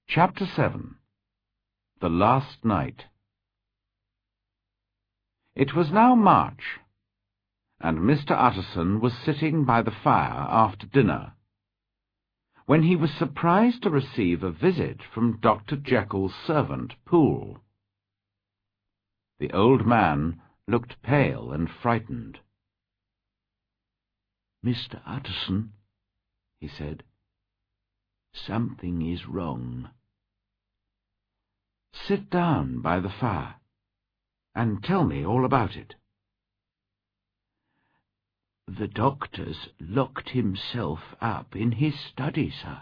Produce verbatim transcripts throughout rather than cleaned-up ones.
Chapter seven. The Last Night. It was now March, and Mister Utterson was sitting by the fire after dinner, when he was surprised to receive a visit from Doctor Jekyll's servant, Poole. The old man looked pale and frightened. "Mister Utterson," he said, "something is wrong." "Sit down by the fire, and tell me all about it." "The doctor's locked himself up in his study, sir."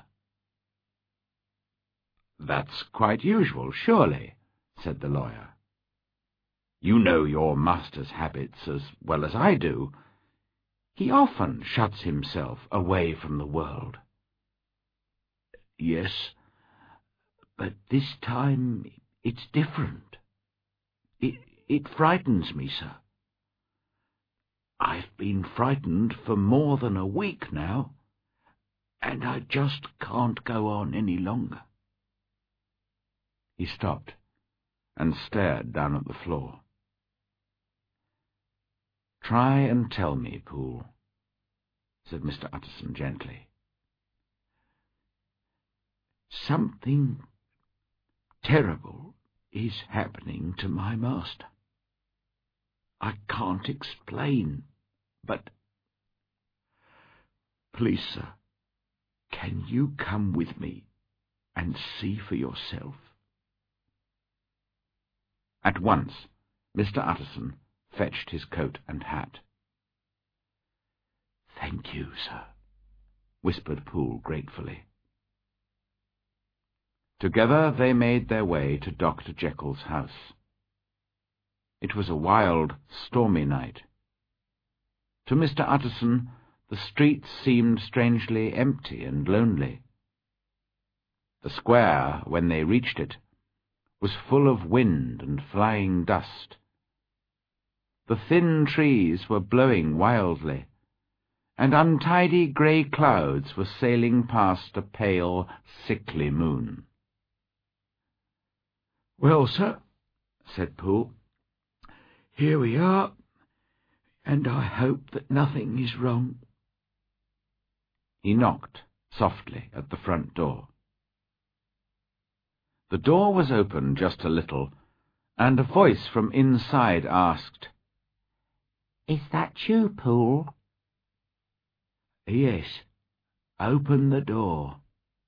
"That's quite usual, surely," said the lawyer. "You know your master's habits as well as I do. He often shuts himself away from the world." "Yes, but this time it's different. It, it frightens me, sir. I've been frightened for more than a week now, and I just can't go on any longer." He stopped and stared down at the floor. "Try and tell me, Poole," said Mister Utterson gently. "Something terrible is happening to my master. I can't explain, but... Please, sir, can you come with me and see for yourself?" At once Mister Utterson fetched his coat and hat. "Thank you, sir," whispered Poole gratefully. Together they made their way to Doctor Jekyll's house. It was a wild, stormy night. To Mister Utterson, the streets seemed strangely empty and lonely. The square, when they reached it, was full of wind and flying dust. The thin trees were blowing wildly, and untidy grey clouds were sailing past a pale, sickly moon. "Well, sir," said Poole, "here we are, and I hope that nothing is wrong." He knocked softly at the front door. The door was open just a little, and a voice from inside asked, "Is that you, Poole?" "Yes, open the door."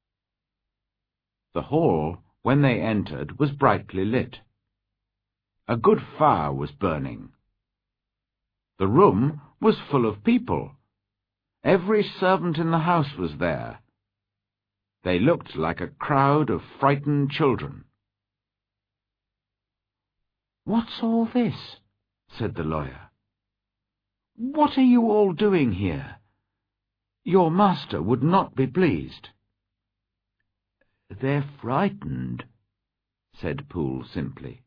The hall, when they entered, was brightly lit. A good fire was burning. The room was full of people. Every servant in the house was there. They looked like a crowd of frightened children. "What's all this?" said the lawyer. "What are you all doing here? Your master would not be pleased." "They're frightened," said Poole simply.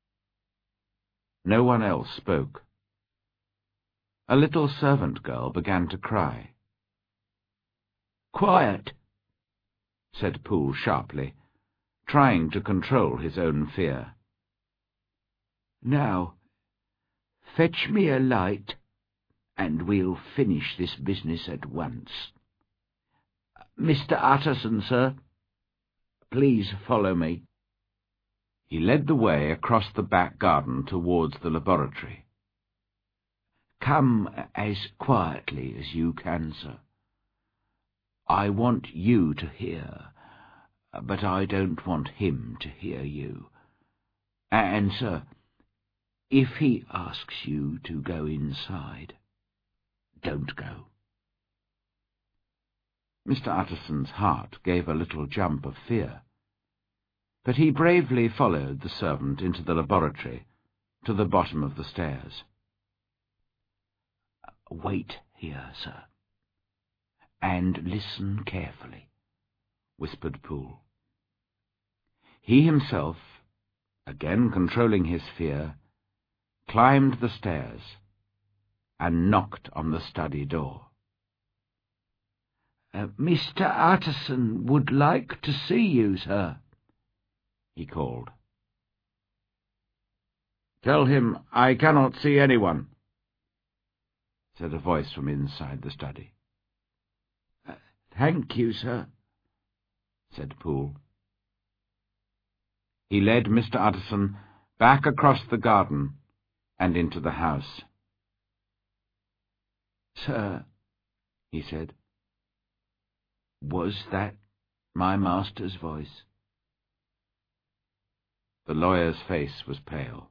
No one else spoke. A little servant girl began to cry. "Quiet," said Poole sharply, trying to control his own fear. "Now, fetch me a light, and we'll finish this business at once. Mister Utterson, sir, please follow me." He led the way across the back garden towards the laboratory. "Come as quietly as you can, sir. I want you to hear, but I don't want him to hear you. And, sir, if he asks you to go inside, don't go." Mister Utterson's heart gave a little jump of fear, but he bravely followed the servant into the laboratory to the bottom of the stairs. "Wait here, sir, and listen carefully," whispered Poole. He himself, again controlling his fear, climbed the stairs and knocked on the study door. Uh, "Mister Utterson would like to see you, sir," he called. "Tell him I cannot see anyone," said a voice from inside the study. Uh, thank you, sir," said Poole. He led Mister Utterson back across the garden and into the house. "Sir," he said, "was that my master's voice?" The lawyer's face was pale.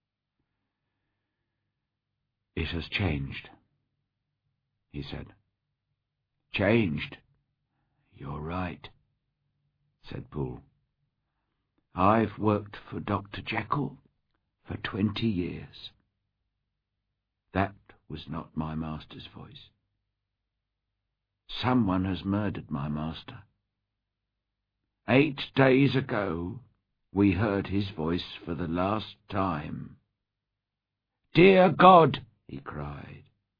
"It has changed," he said. "Changed? You're right," said Poole. "I've worked for Doctor Jekyll for twenty years. That was not my master's voice. Someone has murdered my master. Eight days ago, we heard his voice for the last time. 'Dear God!' he cried.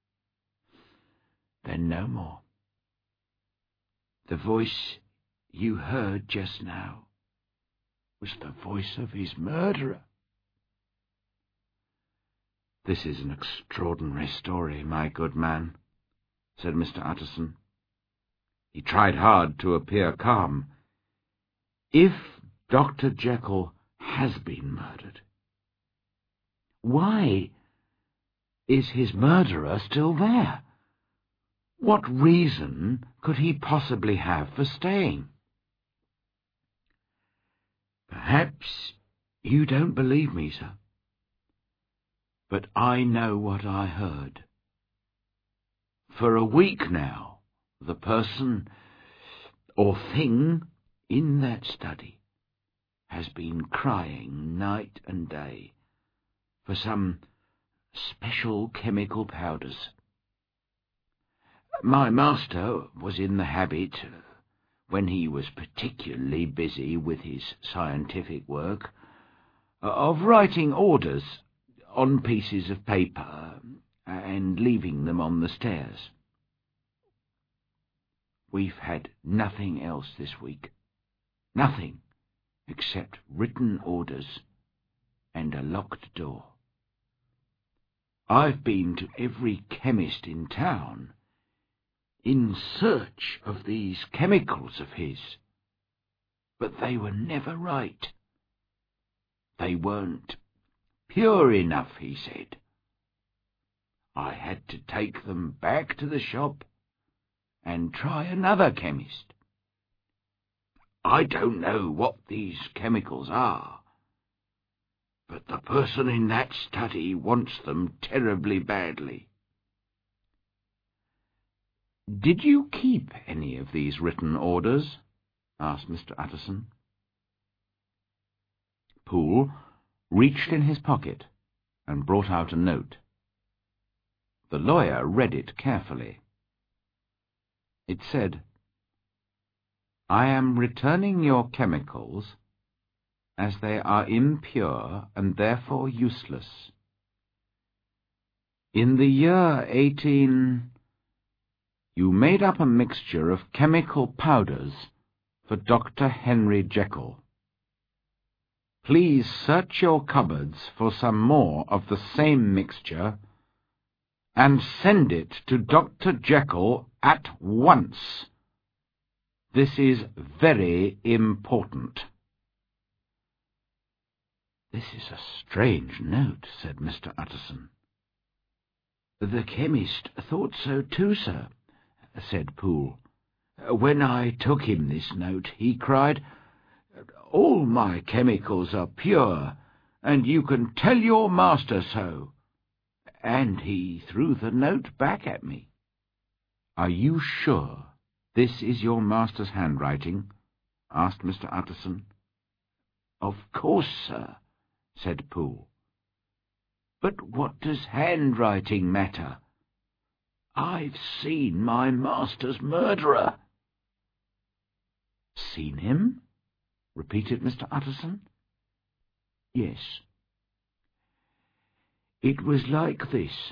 Then no more. The voice you heard just now was the voice of his murderer." "This is an extraordinary story, my good man," said Mister Utterson. He tried hard to appear calm. "If Doctor Jekyll has been murdered, why is his murderer still there? What reason could he possibly have for staying?" "Perhaps you don't believe me, sir, but I know what I heard. For a week now, the person or thing in that study has been crying night and day for some special chemical powders. My master was in the habit, when he was particularly busy with his scientific work, of writing orders on pieces of paper and leaving them on the stairs. We've had nothing else this week, nothing except written orders and a locked door. I've been to every chemist in town in search of these chemicals of his, but they were never right. They weren't pure enough, he said. I had to take them back to the shop and try another chemist. I don't know what these chemicals are, but the person in that study wants them terribly badly." "Did you keep any of these written orders?" asked Mister Utterson. Poole reached in his pocket and brought out a note. The lawyer read it carefully. It said, "I am returning your chemicals as they are impure and therefore useless. In the year eighteen... you made up a mixture of chemical powders for Doctor Henry Jekyll. Please search your cupboards for some more of the same mixture and send it to Doctor Jekyll at once. This is very important." "This is a strange note," said Mister Utterson. "The chemist thought so too, sir," said Poole. "When I took him this note, he cried, 'All my chemicals are pure, and you can tell your master so.' And he threw the note back at me." "Are you sure this is your master's handwriting?" asked Mister Utterson. "Of course, sir," said Poole. "But what does handwriting matter? I've seen my master's murderer." "Seen him?" repeated Mister Utterson. "Yes. It was like this.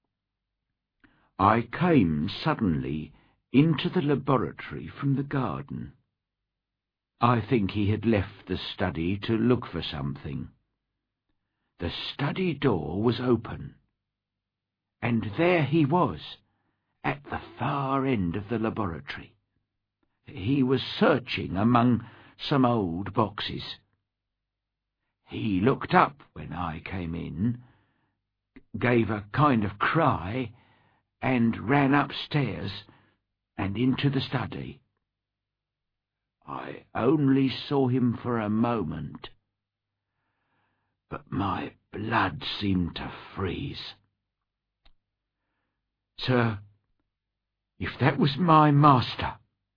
I came suddenly into the laboratory from the garden. I think he had left the study to look for something. The study door was open, and there he was, at the far end of the laboratory. He was searching among some old boxes. He looked up when I came in, gave a kind of cry, and ran upstairs and into the study. I only saw him for a moment, but my blood seemed to freeze. Sir, if that was my master,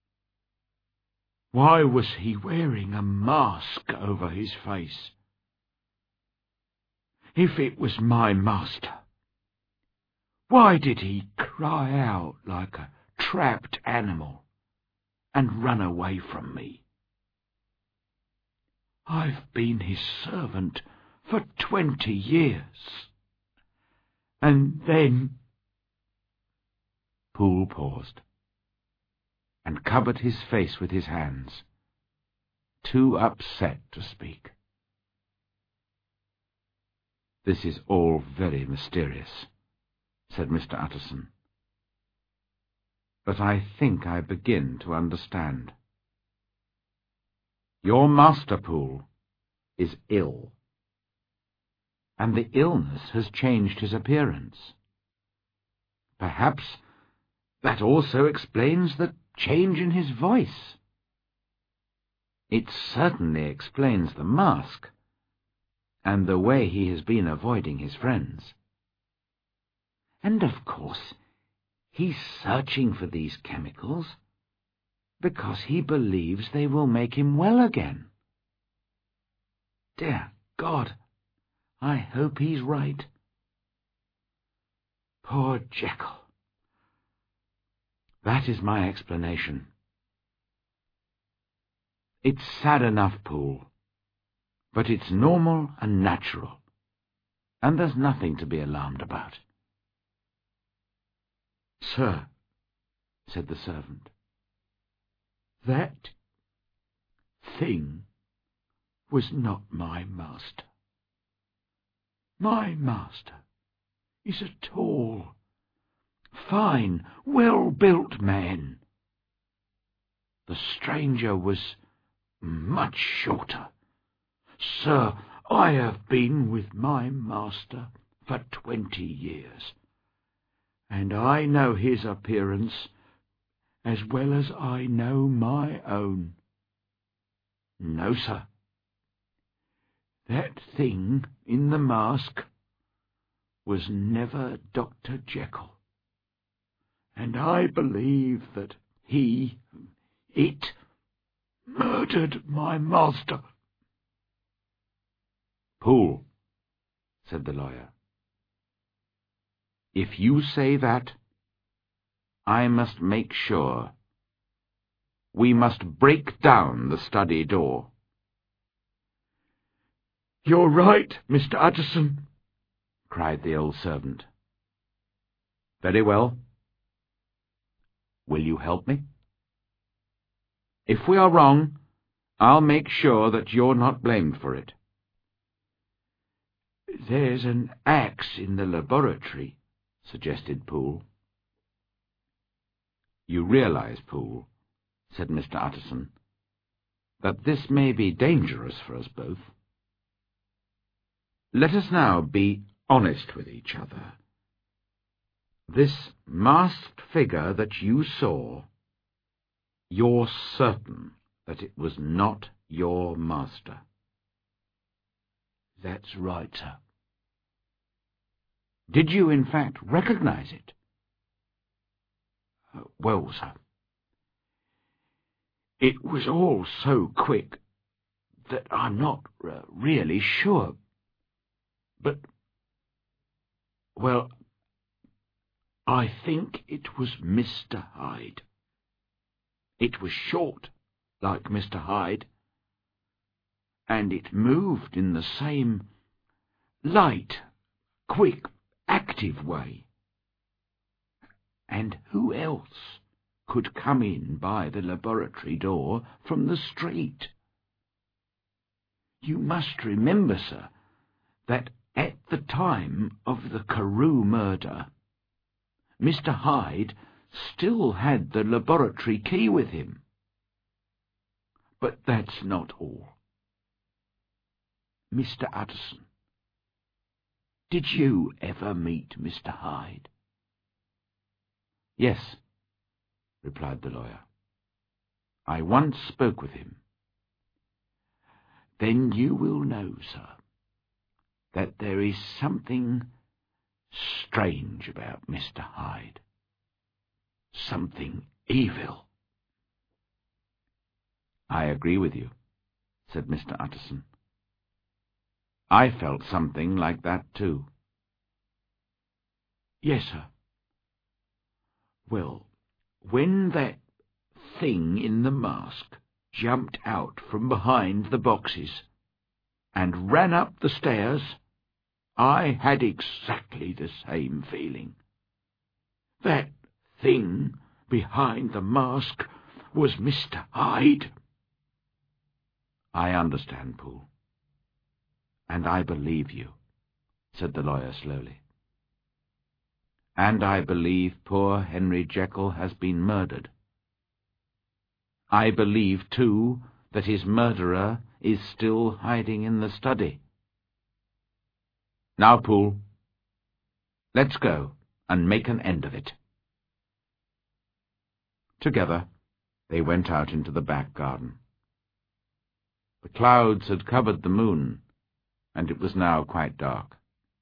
why was he wearing a mask over his face? If it was my master, why did he cry out like a trapped animal and run away from me? I've been his servant for twenty years. And then... Poole paused, and covered his face with his hands, too upset to speak. "This is all very mysterious," said Mister Utterson. "But I think I begin to understand. Your master, Poole, is ill, and the illness has changed his appearance. Perhaps that also explains the change in his voice. It certainly explains the mask, and the way he has been avoiding his friends. And of course, he's searching for these chemicals because he believes they will make him well again. Dear God, I hope he's right. Poor Jekyll. That is my explanation. It's sad enough, Poole, but it's normal and natural, and there's nothing to be alarmed about." "Sir," said the servant, "that thing was not my master. My master is a tall, fine, well-built man. The stranger was much shorter. Sir, I have been with my master for twenty years, and I know his appearance as well as I know my own. No, sir, that thing in the mask was never Doctor Jekyll, and I believe that he, it, murdered my master." "Poole," said the lawyer, "if you say that, I must make sure. We must break down the study door." "You're right, Mister Utterson," cried the old servant. "Very well. Will you help me? If we are wrong, I'll make sure that you're not blamed for it." "There's an axe in the laboratory," suggested Poole. "You realize, Poole," said Mister Utterson, "that this may be dangerous for us both. Let us now be honest with each other. This masked figure that you saw, you're certain that it was not your master?" "That's right, sir." "Did you, in fact, recognize it?" Uh, well, sir, it was all so quick that I'm not uh, really sure. But, well, I think it was Mister Hyde. It was short, like Mister Hyde, and it moved in the same light, quick, active way. And who else could come in by the laboratory door from the street. You must remember, sir, that at the time of the Carew murder, Mister Hyde still had the laboratory key with him. But that's not all. Mister Utterson, did you ever meet Mister Hyde? Yes, replied the lawyer. I once spoke with him. Then you will know, sir, that there is something strange about Mister Hyde. Something evil. I agree with you, said Mister Utterson. I felt something like that too. Yes, sir. Well, when that thing in the mask jumped out from behind the boxes and ran up the stairs, I had exactly the same feeling. That thing behind the mask was Mister Hyde. I understand, Poole. And I believe you, said the lawyer slowly. And I believe poor Henry Jekyll has been murdered. I believe, too, that his murderer is still hiding in the study. Now, Poole, let's go and make an end of it. Together, they went out into the back garden. The clouds had covered the moon, and it was now quite dark.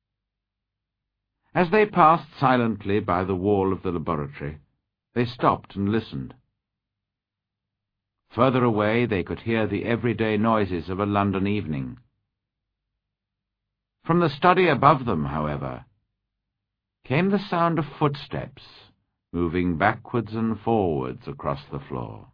As they passed silently by the wall of the laboratory, they stopped and listened. Further away they could hear the everyday noises of a London evening. From the study above them, however, came the sound of footsteps moving backwards and forwards across the floor.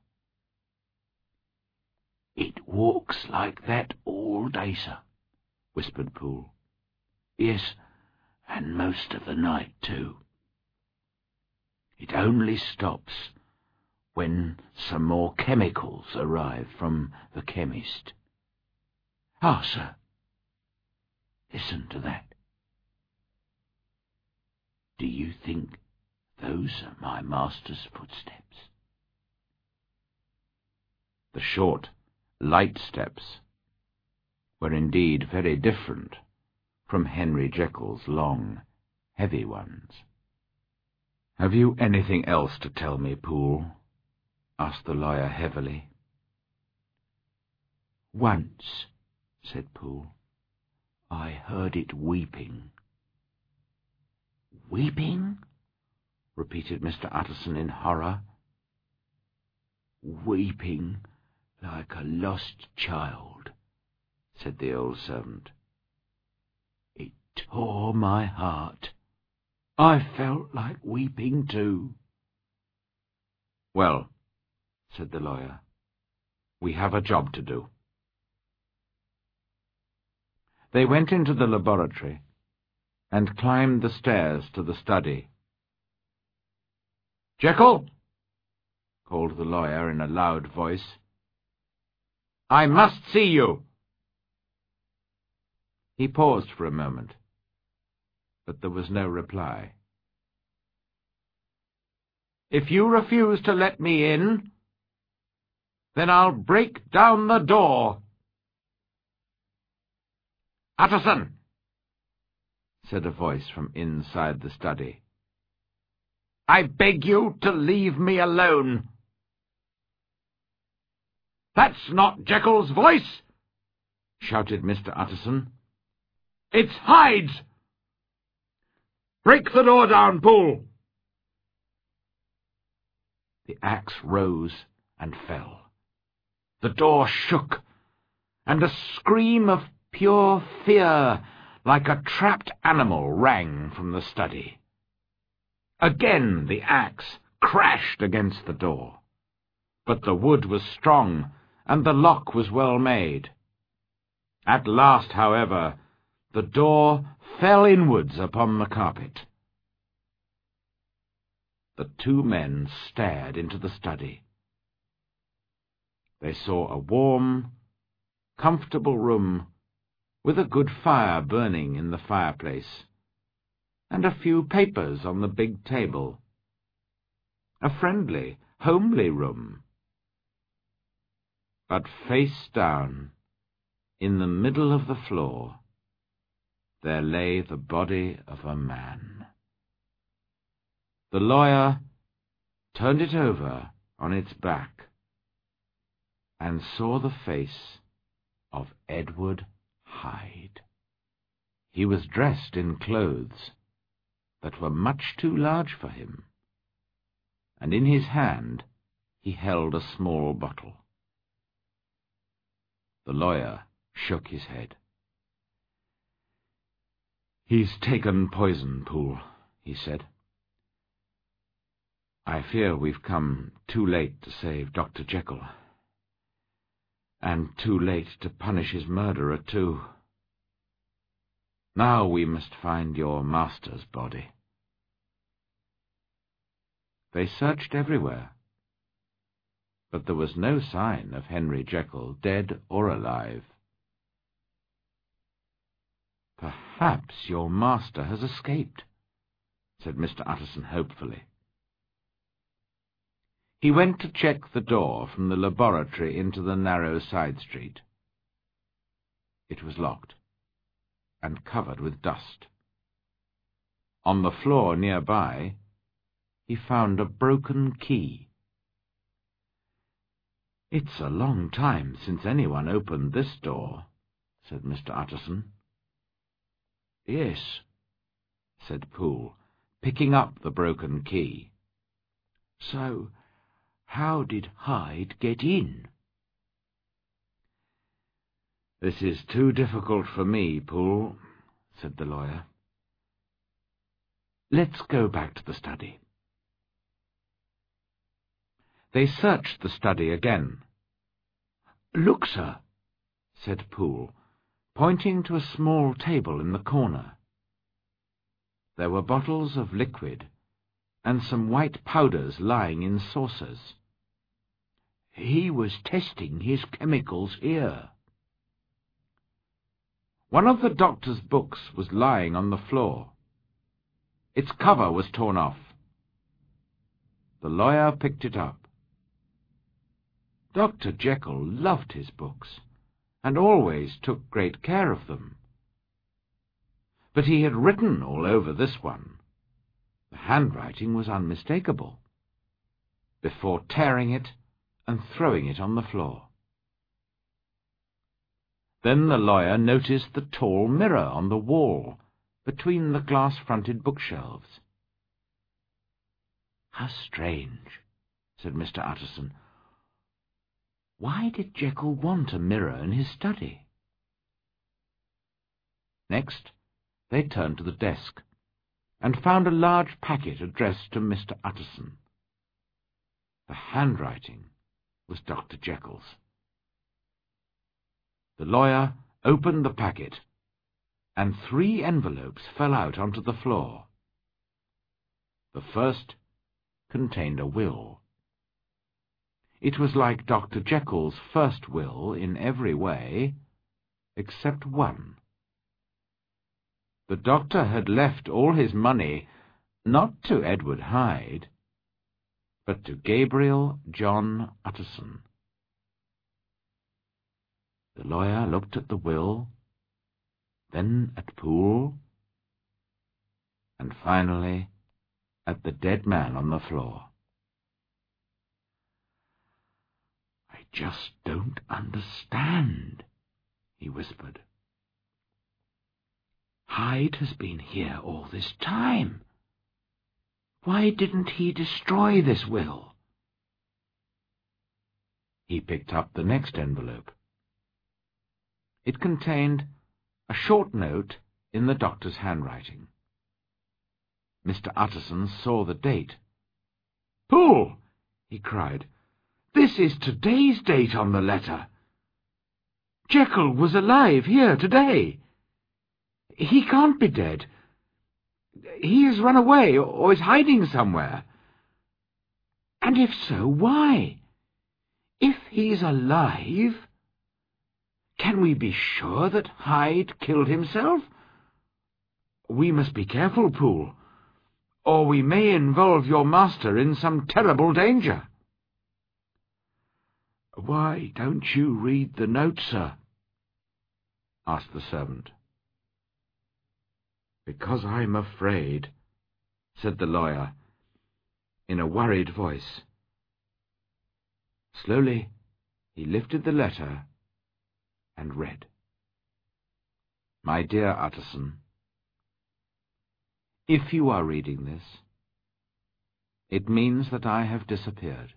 "It walks like that all day, sir," whispered Poole. "Yes, and most of the night, too. It only stops when some more chemicals arrive from the chemist. Ah, sir, listen to that. Do you think those are my master's footsteps?" The short, light steps were indeed very different from Henry Jekyll's long, heavy ones. "Have you anything else to tell me, Poole?" asked the lawyer heavily. "Once," said Poole, "I heard it weeping." "Weeping?" repeated Mister Utterson in horror. "Weeping like a lost child," said the old servant. "It tore my heart. I felt like weeping too." "Well," said the lawyer, "we have a job to do." They went into the laboratory and climbed the stairs to the study. "Jekyll!" called the lawyer in a loud voice. "I must see you." He paused for a moment, but there was no reply. "If you refuse to let me in, then I'll break down the door." "Utterson!" said a voice from inside the study. "I beg you to leave me alone." "That's not Jekyll's voice!" shouted Mister Utterson. "It's Hyde's! Break the door down, Poole!" The axe rose and fell. The door shook, and a scream of pure fear, like a trapped animal, rang from the study. Again the axe crashed against the door, but the wood was strong, and the lock was well made. At last, however, the door fell inwards upon the carpet. The two men stared into the study. They saw a warm, comfortable room with a good fire burning in the fireplace, and a few papers on the big table. A friendly, homely room. But face down, in the middle of the floor, there lay the body of a man. The lawyer turned it over on its back and saw the face of Edward Hyde. He was dressed in clothes that were much too large for him, and in his hand he held a small bottle. The lawyer shook his head. "He's taken poison, Poole," he said. "I fear we've come too late to save Doctor Jekyll, and too late to punish his murderer, too. Now we must find your master's body." They searched everywhere, but there was no sign of Henry Jekyll, dead or alive. "Perhaps your master has escaped," said Mister Utterson hopefully. He went to check the door from the laboratory into the narrow side street. It was locked and covered with dust. On the floor nearby, he found a broken key. "It's a long time since anyone opened this door," said Mister Utterson. "Yes," said Poole, picking up the broken key. "So, how did Hyde get in?" "This is too difficult for me, Poole," said the lawyer. "Let's go back to the study." They searched the study again. "Look, sir," said Poole, pointing to a small table in the corner. There were bottles of liquid and some white powders lying in saucers. "He was testing his chemicals here." One of the doctor's books was lying on the floor. Its cover was torn off. The lawyer picked it up. Doctor Jekyll loved his books, and always took great care of them. But he had written all over this one. The handwriting was unmistakable, before tearing it and throwing it on the floor. Then the lawyer noticed the tall mirror on the wall between the glass-fronted bookshelves. "How strange," said Mister Utterson. "Why did Jekyll want a mirror in his study?" Next, they turned to the desk, and found a large packet addressed to Mister Utterson. The handwriting was Doctor Jekyll's. The lawyer opened the packet, and three envelopes fell out onto the floor. The first contained a will. It was like Doctor Jekyll's first will in every way, except one. The doctor had left all his money not to Edward Hyde, but to Gabriel John Utterson. The lawyer looked at the will, then at Poole, and finally at the dead man on the floor. "I just don't understand," he whispered. "Hyde has been here all this time. Why didn't he destroy this will?" He picked up the next envelope. It contained a short note in the doctor's handwriting. Mister Utterson saw the date. "Poole!" he cried. "This is today's date on the letter. Jekyll was alive here today. He can't be dead. He has run away or is hiding somewhere. And if so, why? If he's alive, can we be sure that Hyde killed himself? We must be careful, Poole, or we may involve your master in some terrible danger. Why don't you read the note, sir? Asked the servant. Because I'm afraid, said the lawyer, in a worried voice. Slowly he lifted the letter and read. My dear Utterson, if you are reading this, it means that I have disappeared.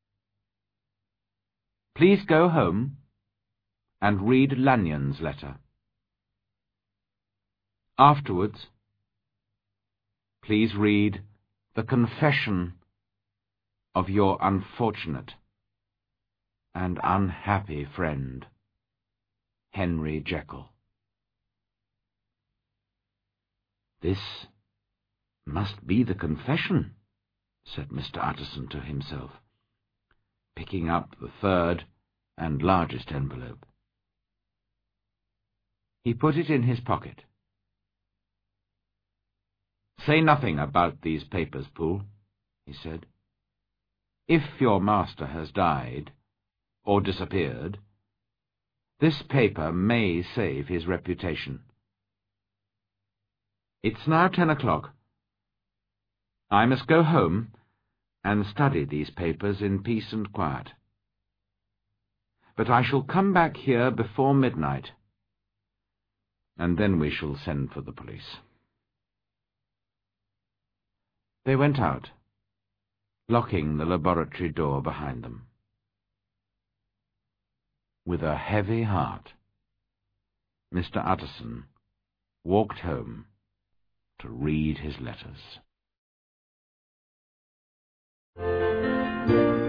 Please go home and read Lanyon's letter. Afterwards, please read the confession of your unfortunate and unhappy friend, Henry Jekyll. This must be the confession, said Mister Utterson to himself, picking up the third and largest envelope. He put it in his pocket. Say nothing about these papers, Poole, he said. If your master has died, or disappeared, this paper may save his reputation. It's now ten o'clock. I must go home and study these papers in peace and quiet. But I shall come back here before midnight, and then we shall send for the police. They went out, locking the laboratory door behind them. With a heavy heart, Mister Utterson walked home to read his letters.